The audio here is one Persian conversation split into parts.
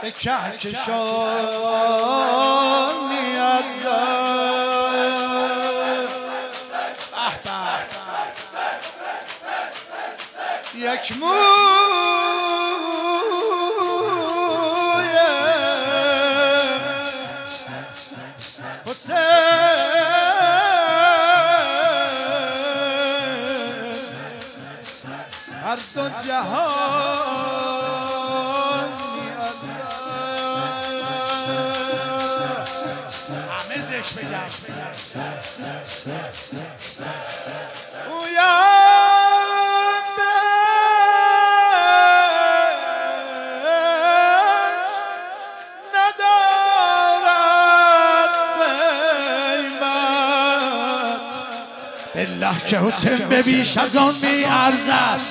به کهکشان نیت یک موی حسین هر دو جهان همه زش بگم الله که حسین به بیش از آن می ارزد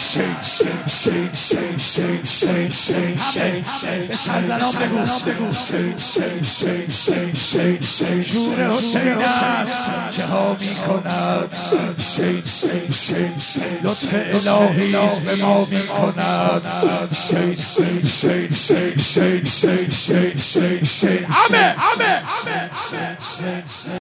به سرزنان بگو شور حسین است که ها می کند لطف الهی است به ما می کند همه